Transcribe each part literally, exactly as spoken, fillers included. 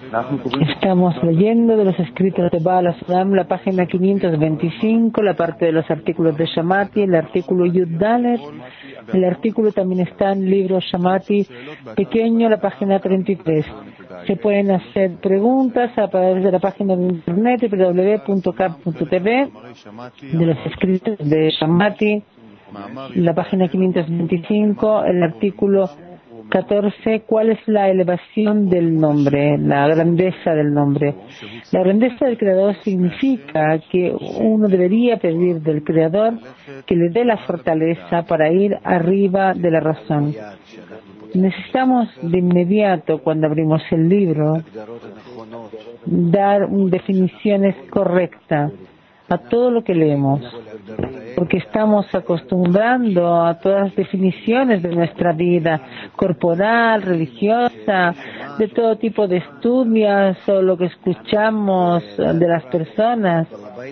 Estamos leyendo de los escritos de Baal HaSulam, la página quinientos veinticinco, la parte de los artículos de Shamati, el artículo Yud Dalet. El artículo también está en el libro Shamati pequeño, la página treinta y tres. Se pueden hacer preguntas a través de la página de internet doble u doble u doble u punto cap punto t v de los escritos de Shamati, la página quinientos veinticinco, el artículo catorce, ¿cuál es la elevación del nombre, la grandeza del nombre? La grandeza del Creador significa que uno debería pedir del Creador que le dé la fortaleza para ir arriba de la razón. Necesitamos de inmediato, cuando abrimos el libro, dar definiciones correctas a todo lo que leemos, porque estamos acostumbrando a todas las definiciones de nuestra vida corporal, religiosa, de todo tipo de estudios o lo que escuchamos de las personas.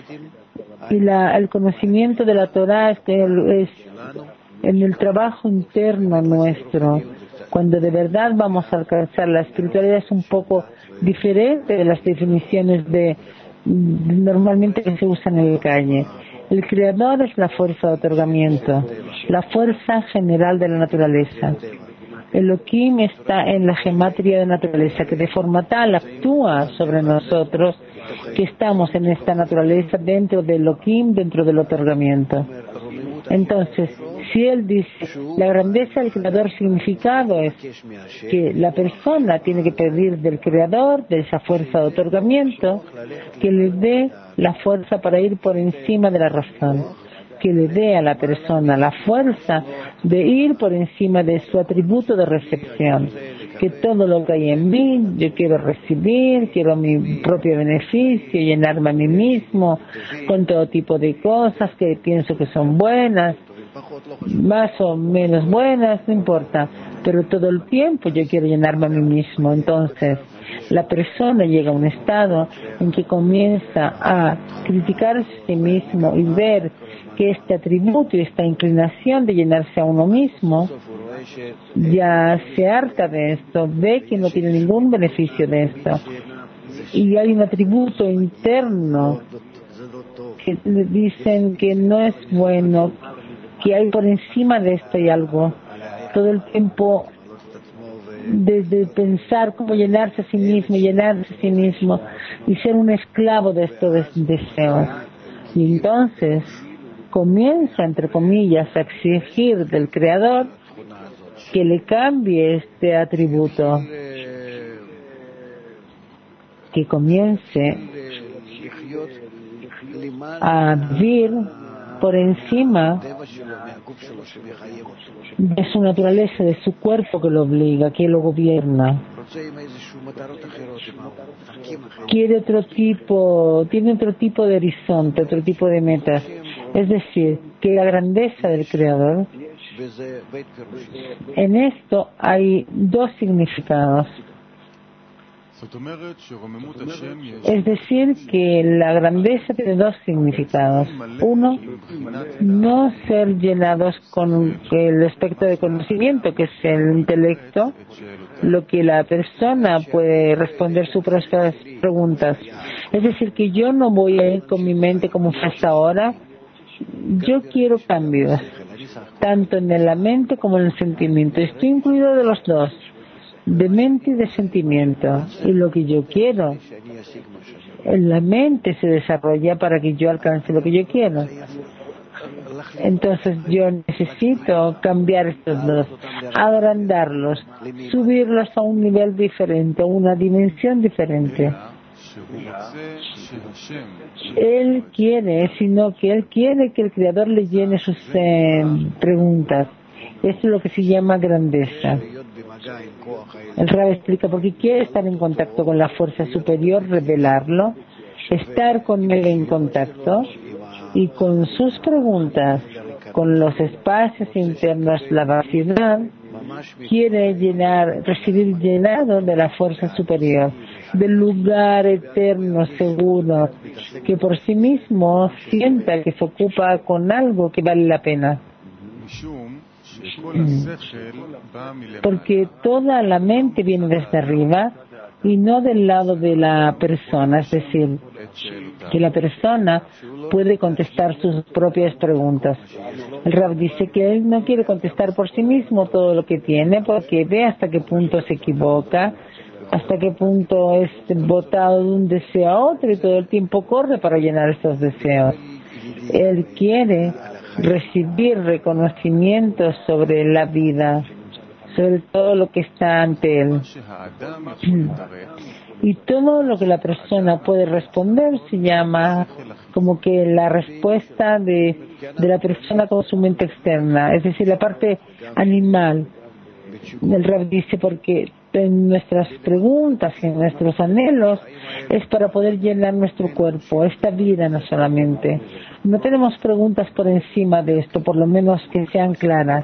Y la, el conocimiento de la Torah es, es en el trabajo interno nuestro. Cuando de verdad vamos a alcanzar la espiritualidad, es un poco diferente de las definiciones de normalmente que se usan en la calle. El Creador es la fuerza de otorgamiento, la fuerza general de la naturaleza. Elohim está en la gematria de la naturaleza, que de forma tal actúa sobre nosotros que estamos en esta naturaleza dentro del Elohim, dentro del otorgamiento. Entonces, si él dice, la grandeza del Creador, significado es que la persona tiene que pedir del Creador, de esa fuerza de otorgamiento, que le dé la fuerza para ir por encima de la razón, que le dé a la persona la fuerza de ir por encima de su atributo de recepción, que todo lo que hay en mí, yo quiero recibir, quiero mi propio beneficio, llenarme a mí mismo con todo tipo de cosas que pienso que son buenas, más o menos buenas, no importa, pero todo el tiempo yo quiero llenarme a mí mismo. Entonces, la persona llega a un estado en que comienza a criticarse a sí mismo y ver que este atributo y esta inclinación de llenarse a uno mismo ya se harta de esto, ve que no tiene ningún beneficio de esto, y hay un atributo interno que le dicen que no es bueno, que hay por encima de esto hay algo. Todo el tiempo desde pensar cómo llenarse a sí mismo, llenarse a sí mismo y ser un esclavo de estos deseos. Y entonces comienza, entre comillas, a exigir del Creador que le cambie este atributo, que comience a vivir por encima de su naturaleza, de su cuerpo que lo obliga, que lo gobierna. Quiere otro tipo, tiene otro tipo de horizonte, otro tipo de metas. Es decir, que la grandeza del Creador, en esto hay dos significados. Es decir, que la grandeza tiene dos significados. Uno, no ser llenados con el aspecto de conocimiento, que es el intelecto, lo que la persona puede responder sus propias preguntas. Es decir, que yo no voy a ir con mi mente como fue hasta ahora. Yo quiero cambios, tanto en la mente como en el sentimiento. Estoy incluido de los dos, de mente y de sentimiento. Y lo que yo quiero en la mente se desarrolla para que yo alcance lo que yo quiero. Entonces yo necesito cambiar estos dos, agrandarlos, subirlos a un nivel diferente, a una dimensión diferente. Él quiere, sino que él quiere que el Creador le llene sus eh, preguntas. Eso es lo que se llama grandeza. El Rab explica porque quiere estar en contacto con la fuerza superior, revelarlo, estar con él en contacto y con sus preguntas, con los espacios internos, la vaciedad, quiere llenar, recibir llenado de la fuerza superior, del lugar eterno, seguro, que por sí mismo sienta que se ocupa con algo que vale la pena. Porque toda la mente viene desde arriba y no del lado de la persona, es decir, que la persona puede contestar sus propias preguntas. El Rab dice que él no quiere contestar por sí mismo todo lo que tiene porque ve hasta qué punto se equivoca, hasta qué punto es botado de un deseo a otro y todo el tiempo corre para llenar esos deseos. Él quiere recibir reconocimientos sobre la vida, sobre todo lo que está ante él. Y todo lo que la persona puede responder se llama como que la respuesta de, de la persona con su mente externa, es decir, la parte animal. El Rab dice porque en nuestras preguntas y en nuestros anhelos es para poder llenar nuestro cuerpo, esta vida no solamente. No tenemos preguntas por encima de esto, por lo menos que sean claras.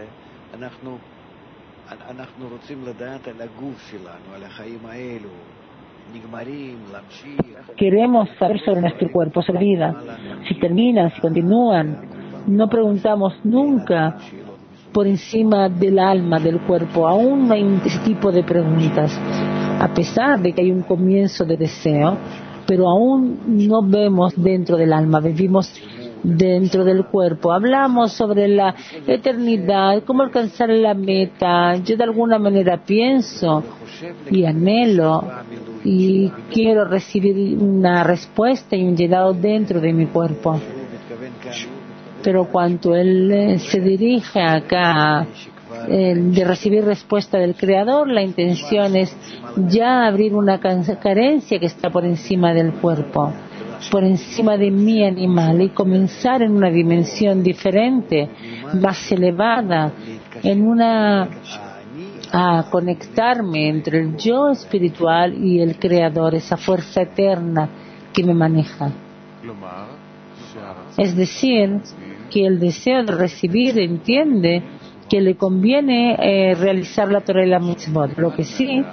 Queremos saber sobre nuestro cuerpo, sobre la vida, si terminan, si continúan. No preguntamos nunca por encima del alma, del cuerpo. Aún no hay ese tipo de preguntas, a pesar de que hay un comienzo de deseo, pero aún no vemos dentro del alma, vivimos dentro del cuerpo. Hablamos sobre la eternidad, cómo alcanzar la meta. Yo de alguna manera pienso y anhelo y quiero recibir una respuesta y un llenado dentro de mi cuerpo. Pero cuando él eh, se dirige acá eh, de recibir respuesta del Creador, la intención es ya abrir una carencia que está por encima del cuerpo, por encima de mi animal, y comenzar en una dimensión diferente, más elevada, en una a conectarme entre el yo espiritual y el Creador, esa fuerza eterna que me maneja. Es decir, que el deseo de recibir entiende que le conviene eh, realizar la Torah y la Mitzvot. Lo que sí,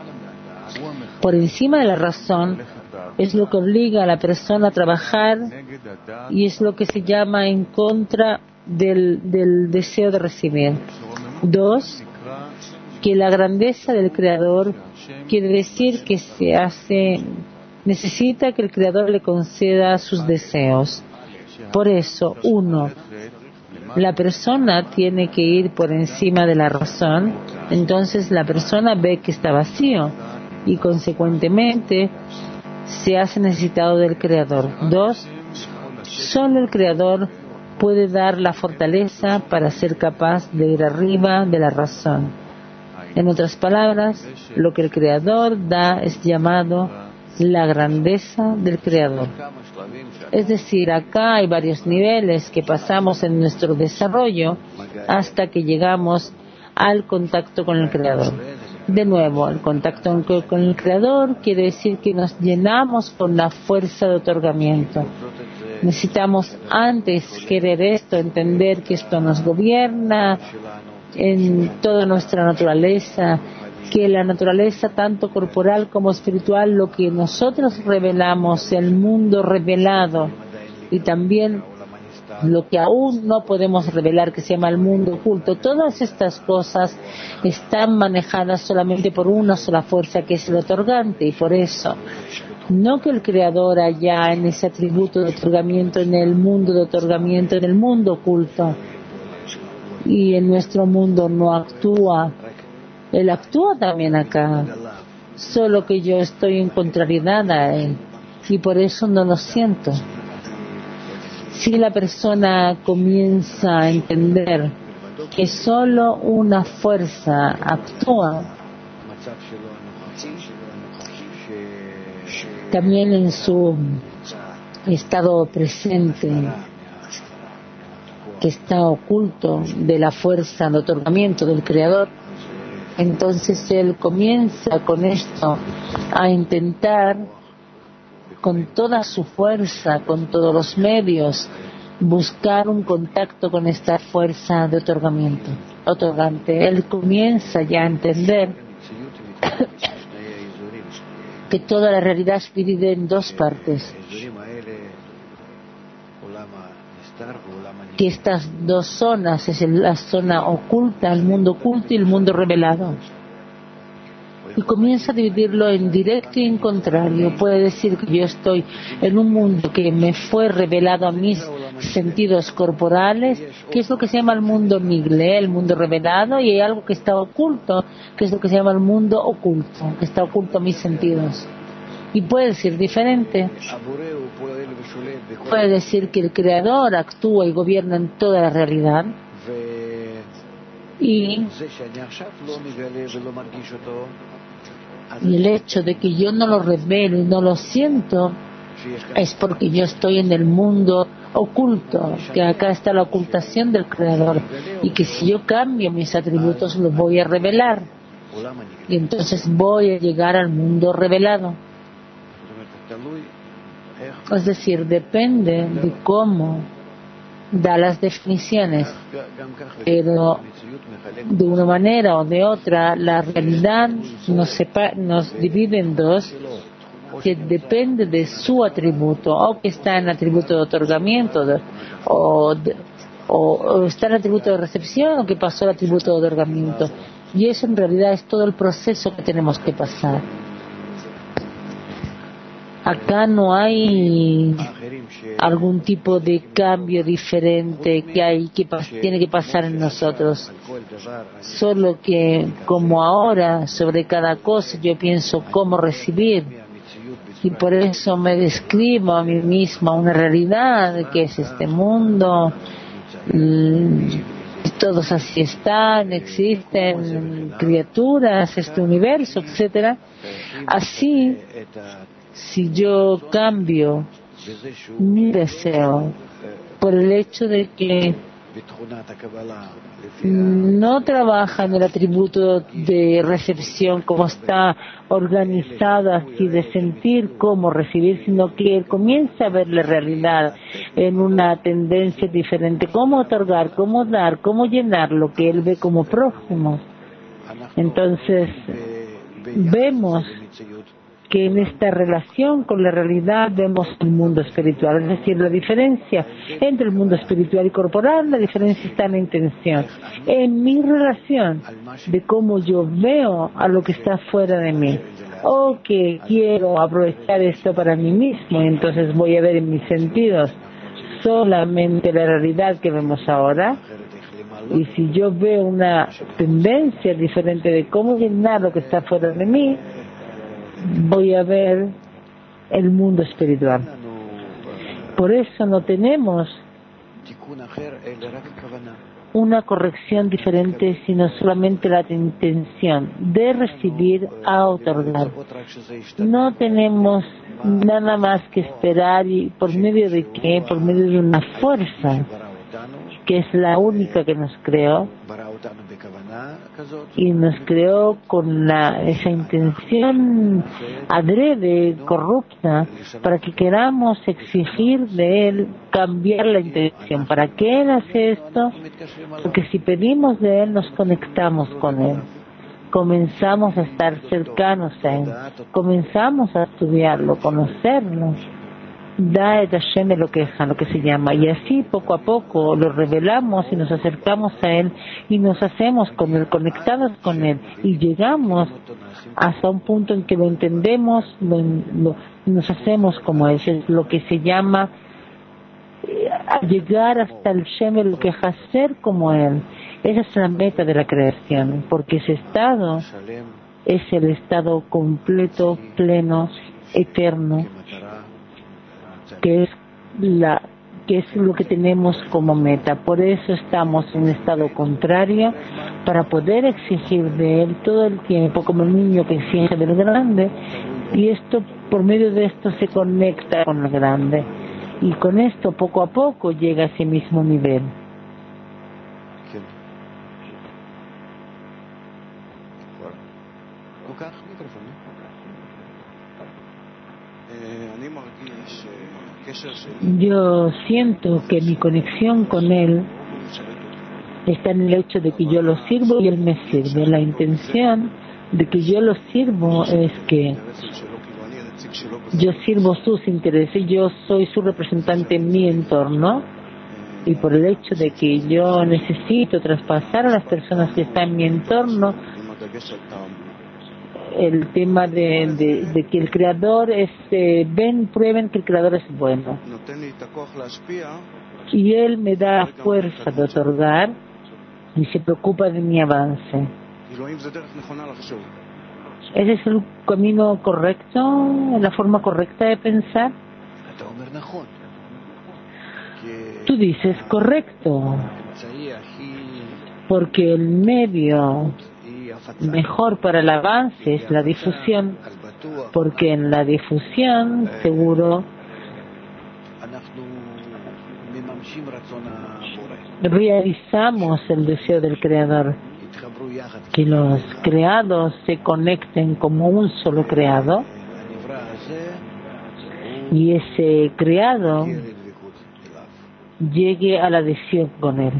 por encima de la razón, es lo que obliga a la persona a trabajar y es lo que se llama en contra del, del deseo de recibir. Dos, que la grandeza del Creador quiere decir que se hace, necesita que el Creador le conceda sus deseos. Por eso, uno, la persona tiene que ir por encima de la razón, entonces la persona ve que está vacío y consecuentemente se hace necesitado del Creador. Dos, solo el Creador puede dar la fortaleza para ser capaz de ir arriba de la razón. En otras palabras, lo que el Creador da es llamado la grandeza del Creador. Es decir, acá hay varios niveles que pasamos en nuestro desarrollo hasta que llegamos al contacto con el Creador. De nuevo, el contacto con el Creador quiere decir que nos llenamos con la fuerza de otorgamiento. Necesitamos antes querer esto, entender que esto nos gobierna en toda nuestra naturaleza, que la naturaleza tanto corporal como espiritual, lo que nosotros revelamos, el mundo revelado, y también lo que aún no podemos revelar, que se llama el mundo oculto, todas estas cosas están manejadas solamente por una sola fuerza, que es el otorgante, y por eso no que el Creador haya en ese atributo de otorgamiento, en el mundo de otorgamiento, en el mundo oculto, y en nuestro mundo no actúa. Él actúa también acá, solo que yo estoy en contrariedad a él y por eso no lo siento. Si la persona comienza a entender que solo una fuerza actúa, también en su estado presente, que está oculto de la fuerza de otorgamiento del Creador, entonces él comienza con esto a intentar con toda su fuerza, con todos los medios, buscar un contacto con esta fuerza de otorgamiento, otorgante. Él comienza ya a entender que toda la realidad se divide en dos partes, que estas dos zonas es la zona oculta, el mundo oculto y el mundo revelado. y comienza a dividirlo en directo y en contrario. Puede decir que yo estoy en un mundo que me fue revelado a mis sentidos corporales, que es lo que se llama el mundo Migle, el mundo revelado, y hay algo que está oculto, que es lo que se llama el mundo oculto, que está oculto a mis sentidos. Y puede decir diferente. Puede decir que el Creador actúa y gobierna en toda la realidad. Y, y el hecho de que yo no lo revelo y no lo siento es porque yo estoy en el mundo oculto, que acá está la ocultación del Creador, y que si yo cambio mis atributos los voy a revelar, y entonces voy a llegar al mundo revelado. Es decir, depende de cómo da las definiciones, pero de una manera o de otra la realidad nos, separa, nos divide en dos, que depende de su atributo, o que está en atributo de otorgamiento de, o, de, o, o está en atributo de recepción, o que pasó el atributo de otorgamiento, y eso en realidad es todo el proceso que tenemos que pasar. Acá no hay algún tipo de cambio diferente que hay que tiene que pasar en nosotros, solo que como ahora sobre cada cosa yo pienso cómo recibir, y por eso me describo a mí misma una realidad que es este mundo, todos así están, existen criaturas, este universo, etcétera. Así, si yo cambio mi deseo por el hecho de que no trabaja en el atributo de recepción como está organizado así de sentir cómo recibir, sino que él comienza a ver la realidad en una tendencia diferente, cómo otorgar, cómo dar, cómo llenar lo que él ve como prójimo. Entonces vemos que en esta relación con la realidad vemos el mundo espiritual, es decir, la diferencia entre el mundo espiritual y corporal, la diferencia está en la intención, en mi relación de cómo yo veo a lo que está fuera de mí, o que quiero aprovechar esto para mí mismo, y entonces voy a ver en mis sentidos solamente la realidad que vemos ahora. Y si yo veo una tendencia diferente de cómo llenar lo que está fuera de mí, voy a ver el mundo espiritual. Por eso no tenemos una corrección diferente, sino solamente la intención de recibir a otorgar. No tenemos nada más que esperar, y por medio de qué, por medio de una fuerza que es la única que nos creó, y nos creó con la, esa intención adrede, corrupta, para que queramos exigir de él cambiar la intención. ¿Para qué él hace esto? Porque si pedimos de él nos conectamos con él, comenzamos a estar cercanos a él, comenzamos a estudiarlo, conocerlo. Da et Hashem lo que lo que se llama, y así poco a poco lo revelamos y nos acercamos a él y nos hacemos con él, conectados con él, y llegamos hasta un punto en que lo entendemos, lo, lo, nos hacemos como él, es lo que se llama eh, llegar hasta el Shem lo que es hacer como él. Esa es la meta de la creación, porque ese estado es el estado completo, pleno, eterno, que es la que es lo que tenemos como meta. Por eso estamos en un estado contrario, para poder exigir de él todo el tiempo, como el niño que exige del grande, y esto, por medio de esto se conecta con el grande, y con esto poco a poco llega a ese mismo nivel. Yo siento que mi conexión con él está en el hecho de que yo lo sirvo y él me sirve. La intención de que yo lo sirvo es que yo sirvo sus intereses, yo soy su representante en mi entorno, y por el hecho de que yo necesito traspasar a las personas que están en mi entorno el tema de, de, de que el creador es, eh, ven, prueben que el creador es bueno. Y él me da fuerza de otorgar y se preocupa de mi avance. ¿Ese es el camino correcto, la forma correcta de pensar? Tú dices correcto, porque el medio mejor para el avance es la difusión, porque en la difusión seguro realizamos el deseo del Creador, que los creados se conecten como un solo creado, y ese creado llegue a la adhesión con él.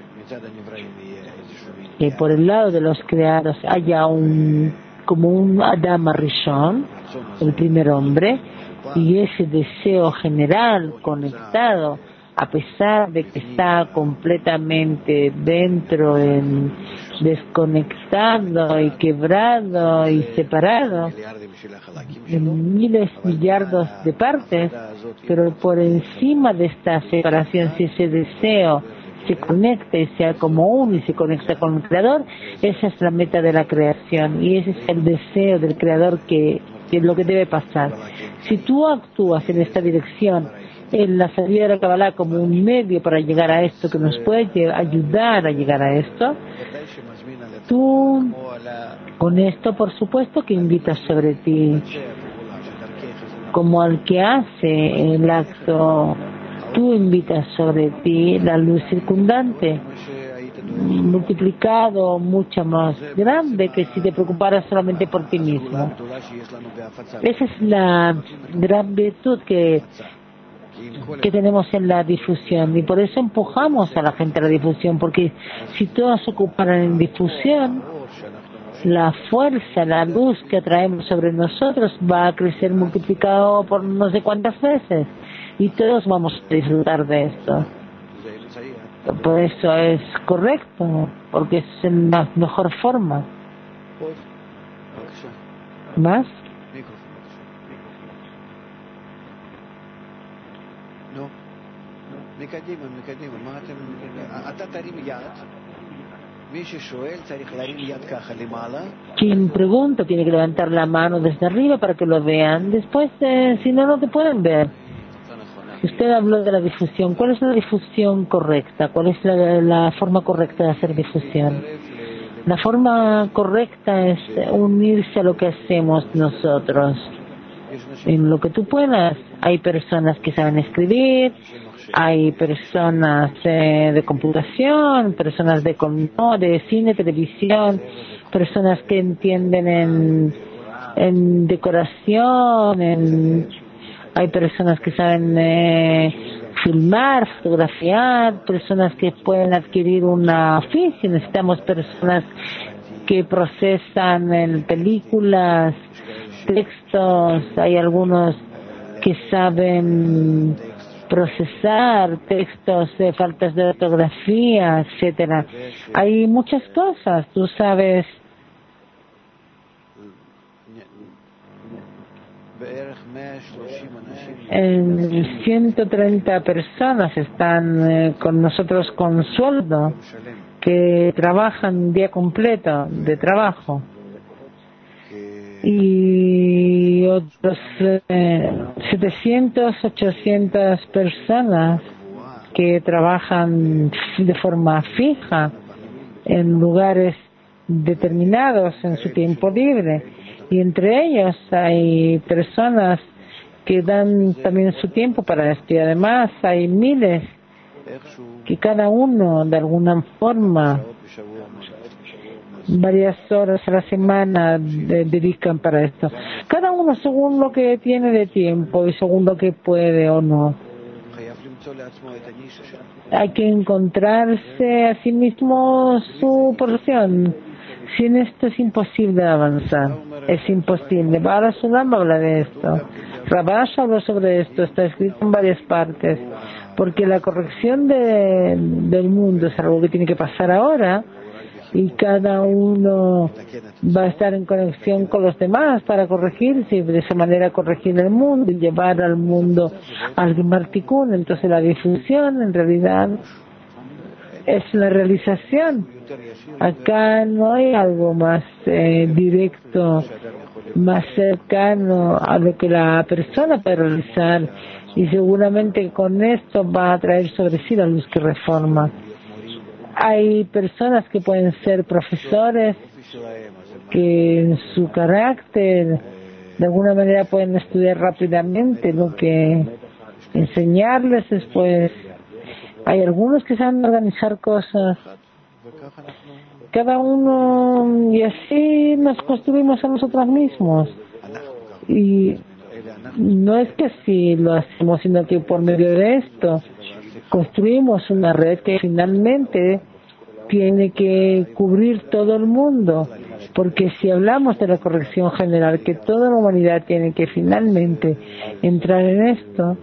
Que por el lado de los creados haya un como un Adam Rishon, el primer hombre, y ese deseo general conectado, a pesar de que está completamente dentro, en, desconectado y quebrado y separado en miles, millardos de partes, pero por encima de esta separación, si ese deseo se conecta y sea como uno y se conecta con el Creador, esa es la meta de la creación y ese es el deseo del Creador que, que es lo que debe pasar. Si tú actúas en esta dirección, en la salida de la Kabbalah como un medio para llegar a esto, que nos puede ayudar a llegar a esto, tú con esto por supuesto que invitas sobre ti, como al que hace el acto, tú invitas sobre ti la luz circundante, multiplicado mucho más grande que si te preocuparas solamente por ti mismo. Esa es la gran virtud que que tenemos en la difusión y por eso empujamos a la gente a la difusión, porque si todos se ocuparan en difusión, la fuerza, la luz que atraemos sobre nosotros va a crecer multiplicado por no sé cuántas veces y todos vamos a disfrutar de esto. Por eso es correcto, porque es la mejor forma. ¿Más? Quien pregunta tiene que levantar la mano desde arriba para que lo vean. Después, eh, si no, no te pueden ver. Usted habló de la difusión. ¿Cuál es la difusión correcta? ¿Cuál es la, la forma correcta de hacer difusión? La forma correcta es unirse a lo que hacemos nosotros. En lo que tú puedas. Hay personas que saben escribir, hay personas eh, de computación, personas de, no, de cine, televisión, personas que entienden en, en decoración, en, hay personas que saben eh, filmar, fotografiar, personas que pueden adquirir una oficio. Necesitamos personas que procesan en películas, textos, hay algunos que saben procesar textos de faltas de ortografía, etcétera. Hay muchas cosas, tú sabes. En ciento treinta personas están eh, con nosotros con sueldo, que trabajan un día completo de trabajo. Y otros eh, setecientos, ochocientas personas que trabajan de forma fija en lugares determinados en su tiempo libre, y entre ellos hay personas que dan también su tiempo para esto, y además hay miles que cada uno de alguna forma varias horas a la semana de, dedican para esto, cada uno según lo que tiene de tiempo y según lo que puede o no. Hay que encontrarse a sí mismo su porción. Sin esto es imposible avanzar, es imposible. Ahora Sulam habla de esto, Rabash habló sobre esto, está escrito en varias partes, porque la corrección de, del mundo es algo que tiene que pasar ahora. y cada uno va a estar en conexión con los demás para corregirse y de esa manera corregir el mundo y llevar al mundo al Martikun. Entonces la difusión en realidad es la realización. Acá no hay algo más eh, directo, más cercano a lo que la persona puede realizar, y seguramente con esto va a traer sobre sí la luz que reforma. Hay personas que pueden ser profesores, que en su carácter de alguna manera pueden estudiar rápidamente lo que enseñarles después. Hay algunos que saben organizar cosas, cada uno, y así nos construimos a nosotros mismos. Y no es que si lo hacemos, sino que por medio de esto construimos una red que finalmente tiene que cubrir todo el mundo, porque si hablamos de la corrección general, que toda la humanidad tiene que finalmente entrar en esto,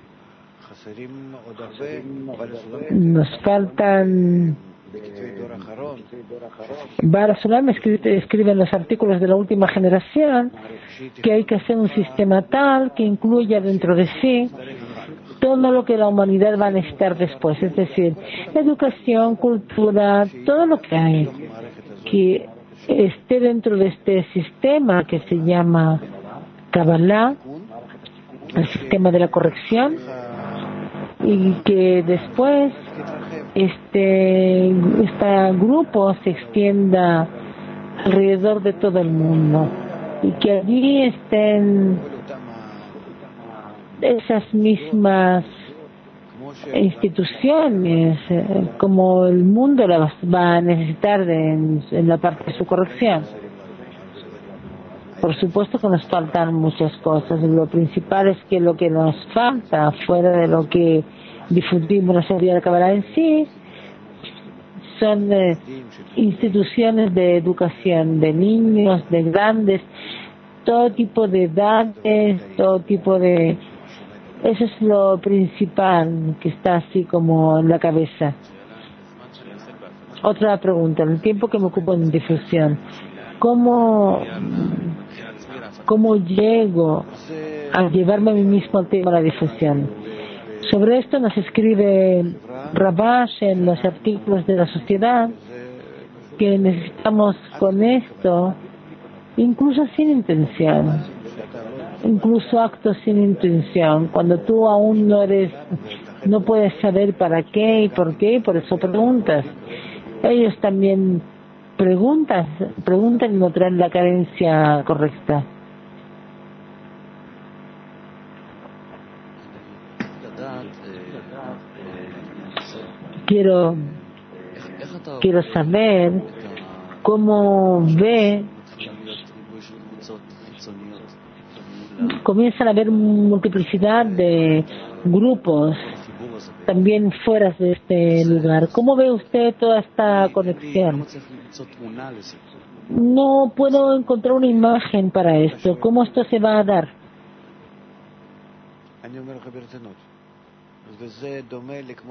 nos faltan. Barasulam escribe, escribe en los artículos de la última generación que hay que hacer un sistema tal que incluya dentro de sí todo lo que la humanidad va a necesitar después, es decir, educación, cultura, todo lo que hay que esté dentro de este sistema que se llama Kabbalah, el sistema de la corrección, y que después este este grupo se extienda alrededor de todo el mundo y que allí estén esas mismas instituciones eh, como el mundo las va a necesitar de, en, en la parte de su corrección. Por supuesto que nos faltan muchas cosas. Lo principal es que lo que nos falta, fuera de lo que difundimos la teoría de Kabbalah en sí, son eh, instituciones de educación de niños, de grandes, todo tipo de edades, todo tipo de... Eso es lo principal que está así como en la cabeza. Otra pregunta, en el tiempo que me ocupo en difusión, ¿cómo, cómo llego a llevarme a mí mismo al tema de la difusión? Sobre esto nos escribe Rabash en los artículos de la sociedad que necesitamos con esto, incluso sin intención, incluso actos sin intención, cuando tú aún no eres, no puedes saber para qué y por qué, por eso preguntas. Ellos también preguntan, preguntan y no traen la carencia correcta. Quiero, quiero saber cómo ve, comienzan a haber multiplicidad de grupos también fuera de este lugar. ¿Cómo ve usted toda esta conexión? No puedo encontrar una imagen para esto. ¿Cómo esto se va a dar? וזה דומה לכמו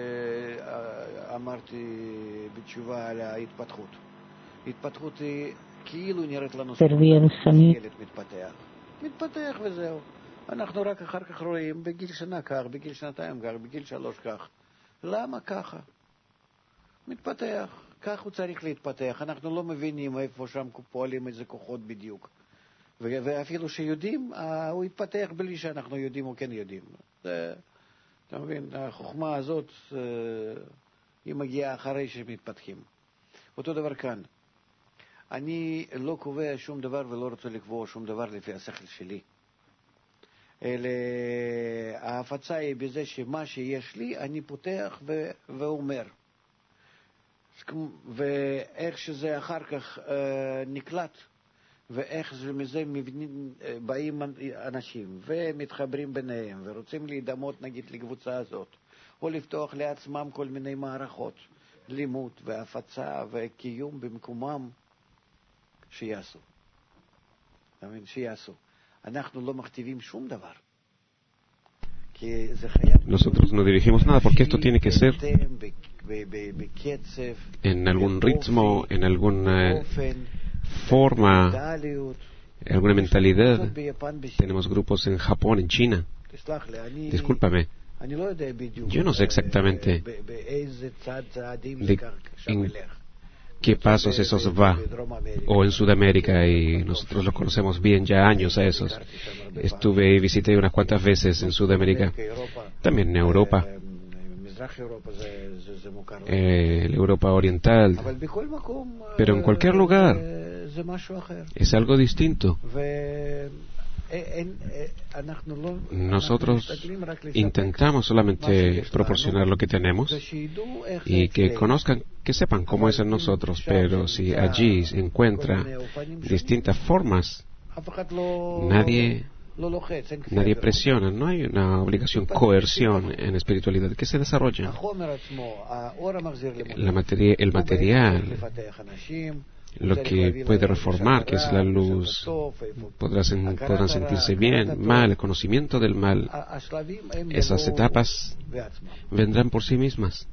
שאמרתי בתשובה על ההתפתחות. התפתחות היא כאילו נראית לנו ילד מתפתח. מתפתח וזהו. אנחנו רק אחר כך רואים בגיל שנה כך, בגיל שנתיים כך, בגיל שלוש כך. למה ככה? מתפתח. כך הוא צריך להתפתח. אנחנו לא מבינים איפה שם פועלים איזה כוחות בדיוק. ואפילו שיודעים, הוא יתפתח בלי שאנחנו יודעים או כן יודעים. זה... אתה מבין, החוכמה הזאת היא מגיעה אחרי שמתפתחים. אותו דבר כאן. אני לא קובע שום דבר ולא רוצה לקבוע שום דבר לפי השכל שלי. אלא ההפצה היא בזה שמה שיש לי אני פותח ו- ואומר. ואיך שזה אחר כך נקלט, ואיך מזה מבנים, באים אנשים ומתחברים ביניהם ורוצים להידמות נגיד לקבוצה הזאת או לפתוח לעצמם כל מיני מערכות לימוד והפצה וקיום במקומם, שיעשו. שיעשו. אנחנו לא מכתיבים שום דבר, nosotros no dirigimos nada, porque esto tiene que ser en algún ritmo, en alguna forma, en alguna mentalidad. Tenemos grupos en Japón, en China. Discúlpame, yo no sé exactamente de en qué pasos esos va, o en Sudamérica, y nosotros los conocemos bien ya años a esos. Estuve y visité unas cuantas veces en Sudamérica, también en Europa, eh, la Europa Oriental, pero en cualquier lugar es algo distinto. Nosotros intentamos solamente proporcionar lo que tenemos y que conozcan, que sepan cómo es en nosotros, pero si allí se encuentra distintas formas, nadie nadie presiona, no hay una obligación, coerción en espiritualidad que se desarrolla. La materia, el material, lo que puede reformar, que es la luz, podrán, podrán sentirse bien, mal, el conocimiento del mal. Esas etapas vendrán por sí mismas.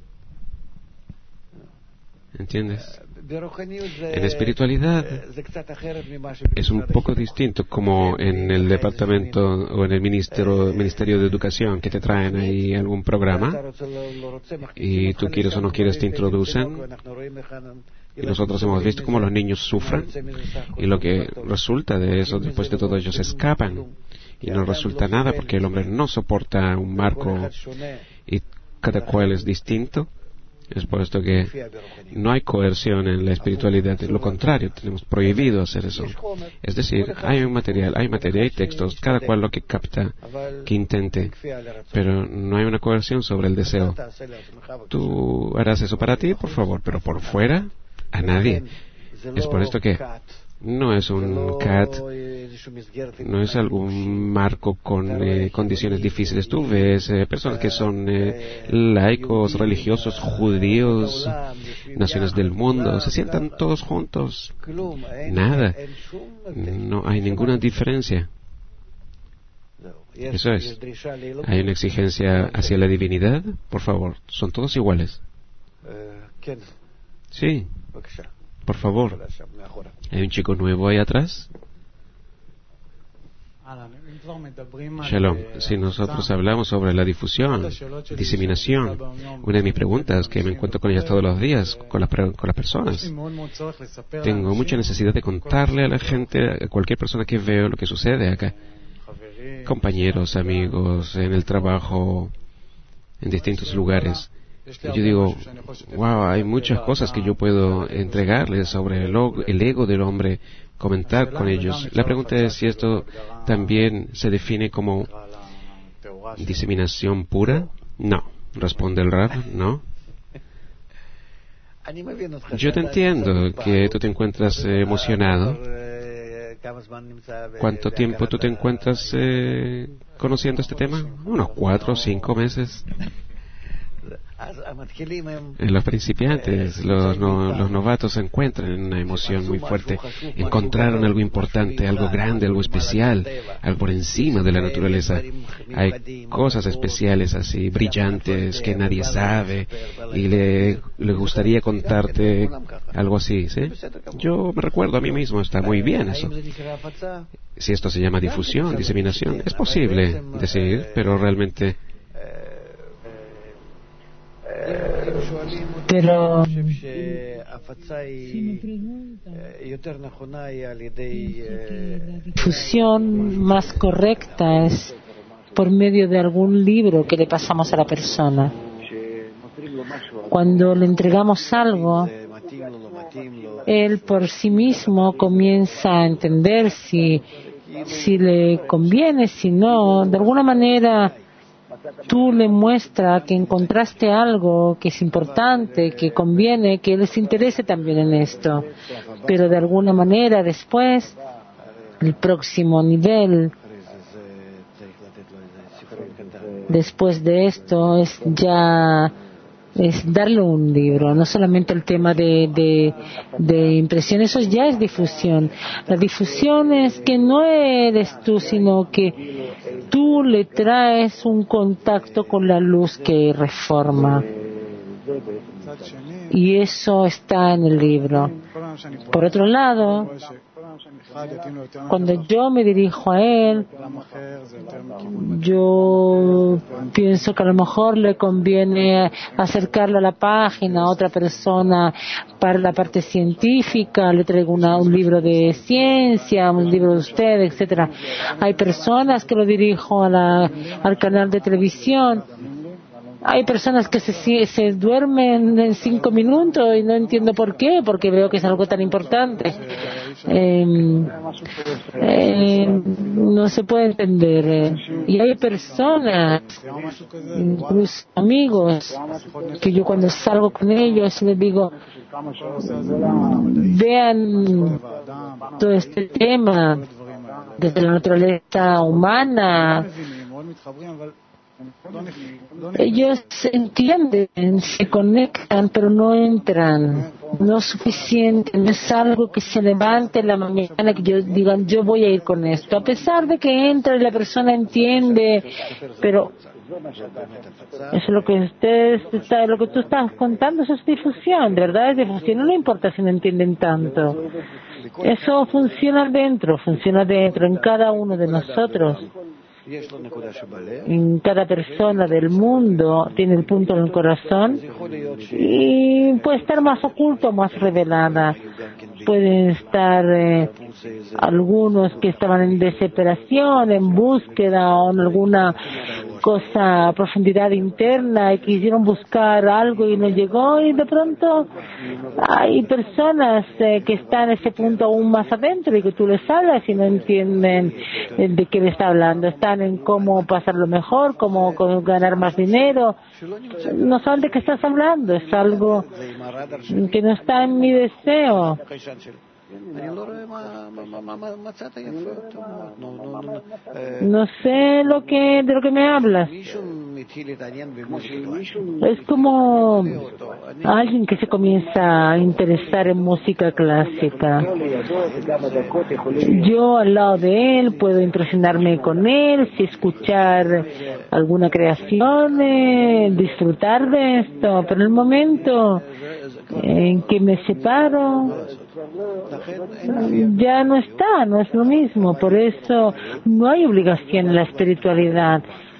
¿Entiendes? En espiritualidad es un poco distinto, como en el departamento o en el ministerio, ministerio de educación, que te traen ahí algún programa y tú quieres o no quieres te introducen. Y nosotros hemos visto cómo los niños sufren, y lo que resulta de eso, después de todo, ellos escapan y no resulta nada, porque el hombre no soporta un marco y cada cual es distinto. Es por esto que no hay coerción en la espiritualidad, lo contrario, tenemos prohibido hacer eso. Es decir, hay un material, hay materia, hay textos, cada cual lo que capta, que intente, pero no hay una coerción sobre el deseo. Tú harás eso para ti, por favor, pero por fuera, a nadie. Es por esto que no es un C A T, no es algún marco con eh, condiciones difíciles. Tú ves eh, personas que son eh, laicos, religiosos, judíos, naciones del mundo, se sientan todos juntos. Nada, no hay ninguna diferencia. Eso es. ¿Hay una exigencia hacia la divinidad? Por favor, son todos iguales. Sí. Por favor. ¿Hay un chico nuevo ahí atrás? Shalom. Si nosotros hablamos sobre la difusión, diseminación, una de mis preguntas que me encuentro con ellas todos los días, con las, con las personas, tengo mucha necesidad de contarle a la gente, a cualquier persona que veo lo que sucede acá. Compañeros, amigos, en el trabajo, en distintos lugares. Y yo digo, wow, hay muchas cosas que yo puedo entregarles sobre el, el ego del hombre, comentar con ellos. La pregunta es si esto también se define como diseminación pura. No, responde el Rab, no. Yo te entiendo que tú te encuentras eh, emocionado. ¿Cuánto tiempo tú te encuentras eh, conociendo este tema? Unos cuatro o cinco meses. Los principiantes, los, no, los novatos encuentran una emoción muy fuerte. Encontraron algo importante, algo grande, algo especial, algo por encima de la naturaleza. Hay cosas especiales así, brillantes, que nadie sabe, y le, le gustaría contarte algo así, ¿sí? Yo me recuerdo a mí mismo, está muy bien eso. Si esto se llama difusión, diseminación, es posible decir, pero realmente... Pero la difusión más correcta es por medio de algún libro que le pasamos a la persona. Cuando le entregamos algo, él por sí mismo comienza a entender si, si le conviene, si no. De alguna manera tú le muestras que encontraste algo que es importante, que conviene, que les interese también en esto. Pero de alguna manera después, el próximo nivel, después de esto, es ya es darle un libro, no solamente el tema de, de, de impresión, eso ya es difusión. La difusión es que no eres tú, sino que tú le traes un contacto con la luz que reforma. Y eso está en el libro. Por otro lado, cuando yo me dirijo a él, yo pienso que a lo mejor le conviene acercarlo a la página a otra persona para la parte científica, le traigo una, un libro de ciencia, un libro de usted, etcétera. Hay personas que lo dirijo a la, al canal de televisión. Hay personas que se, se duermen en cinco minutos y no entiendo por qué, porque veo que es algo tan importante. Eh, eh, no se puede entender. Eh. Y hay personas, incluso amigos, que yo cuando salgo con ellos les digo, vean todo este tema desde la naturaleza humana. Ellos entienden, se conectan, pero no entran, no es suficiente, no es algo que se levante en la mañana que yo digan yo voy a ir con esto, a pesar de que entra y la persona entiende, pero eso es lo que usted está, lo que tú estás contando, eso es difusión, de verdad es difusión, no le importa si no entienden tanto, eso funciona dentro, funciona dentro, en cada uno de nosotros. En cada persona del mundo tiene el punto en el corazón y puede estar más oculto o más revelada. Pueden estar eh, algunos que estaban en desesperación, en búsqueda o en alguna cosa, profundidad interna y quisieron buscar algo y no llegó, y de pronto hay personas eh, que están en ese punto aún más adentro y que tú les hablas y no entienden de qué le está hablando. Están en cómo pasarlo mejor, cómo ganar más dinero. No saben de qué estás hablando. Es algo que no está en mi deseo. No sé lo que de lo que me hablas. Es como alguien que se comienza a interesar en música clásica. Yo al lado de él puedo impresionarme con él, si escuchar alguna creación, eh, disfrutar de esto, pero en el momento en que me separo ya no está, no es lo mismo. Por eso no hay obligación en la espiritualidad,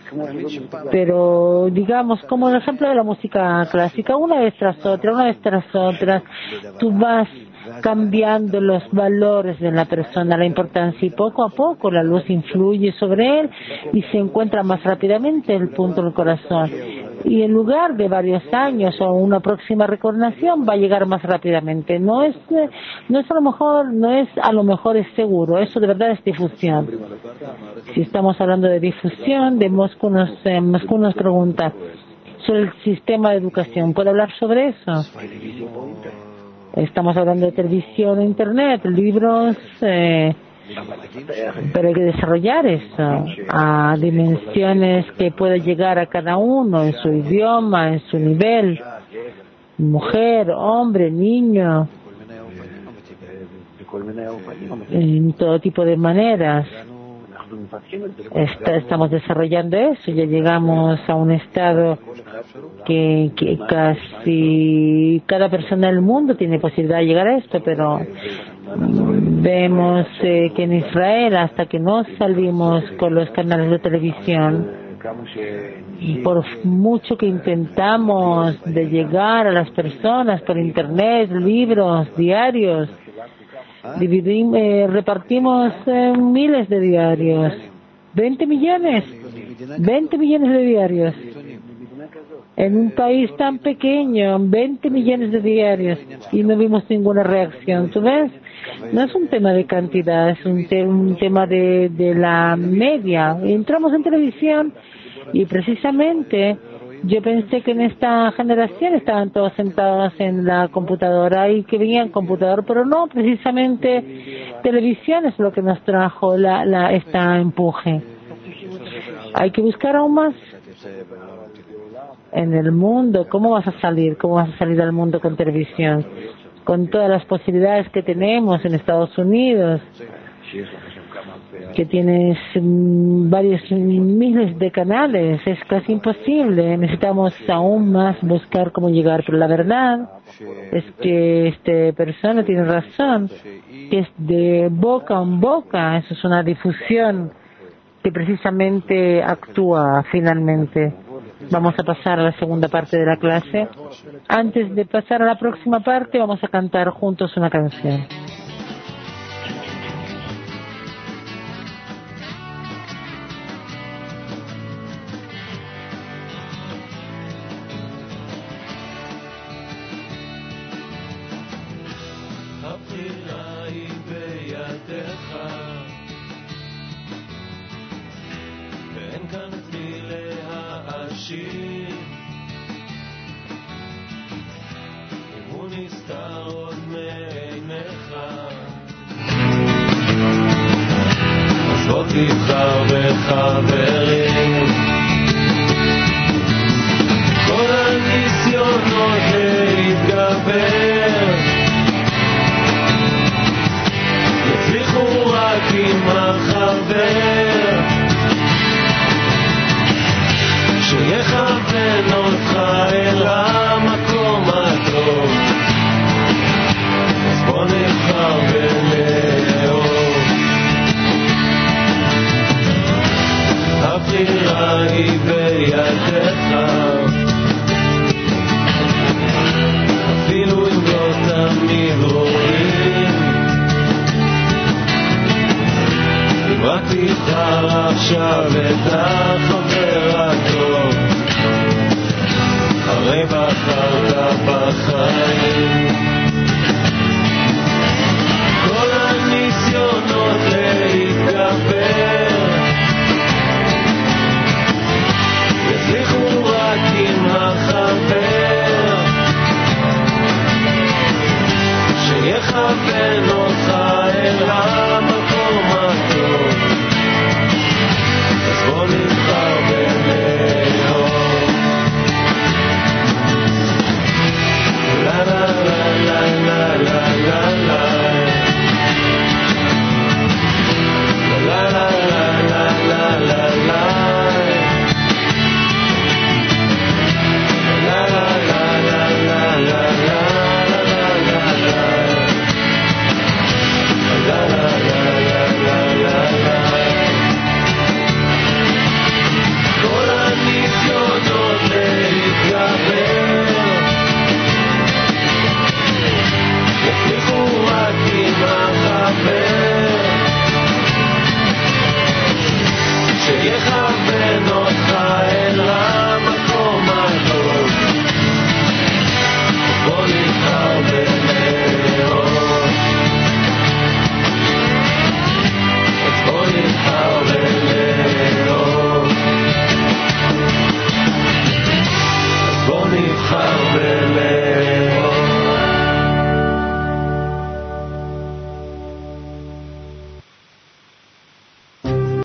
pero digamos como el ejemplo de la música clásica, una vez tras otra, una vez tras otra tú vas cambiando los valores de la persona, la importancia, y poco a poco la luz influye sobre él y se encuentra más rápidamente el punto del corazón, y en lugar de varios años o una próxima reencarnación va a llegar más rápidamente. No es no es a lo mejor no es a lo mejor es seguro, eso de verdad es difusión. Si estamos hablando de difusión, de Moscú nos, eh, Moscú nos pregunta sobre el sistema de educación. ¿Puede hablar sobre eso? Estamos hablando de televisión e internet, libros, eh, pero hay que desarrollar eso a dimensiones que pueda llegar a cada uno en su idioma, en su nivel, mujer, hombre, niño, en todo tipo de maneras. Está, estamos desarrollando eso, ya llegamos a un estado que, que casi cada persona del mundo tiene posibilidad de llegar a esto, pero vemos eh, que en Israel, hasta que no salimos con los canales de televisión, por mucho que intentamos de llegar a las personas por internet, libros, diarios, Dividimos, eh, repartimos eh, miles de diarios, veinte millones, veinte millones de diarios, en un país tan pequeño, veinte millones de diarios, y no vimos ninguna reacción. ¿Tú ves? No es un tema de cantidad, es un, te un tema de, de la media. Entramos en televisión y precisamente yo pensé que en esta generación estaban todos sentados en la computadora y que veían computador, pero no, precisamente televisión es lo que nos trajo la, la, esta empuje. Hay que buscar aún más en el mundo. ¿Cómo vas a salir? ¿Cómo vas a salir al mundo con televisión? Con todas las posibilidades que tenemos en Estados Unidos. que tienes mm, varios miles de canales, es casi imposible. Necesitamos aún más buscar cómo llegar, pero la verdad es que esta persona tiene razón, que es de boca en boca, eso es una difusión que precisamente actúa finalmente. Vamos a pasar a la segunda parte de la clase. Antes de pasar a la próxima parte, vamos a cantar juntos una canción. תבחר בחברים כל הניסיונות להתגבר יצליחו רק עם החבר שיכוון אותך אל המקום הטוב אז בוא נבחר ולאהוב הבחירה היא בידך אפילו אם לא תמיד רואים אם רק תבחר עכשיו את החבר הטוב הרי בחרת בחיים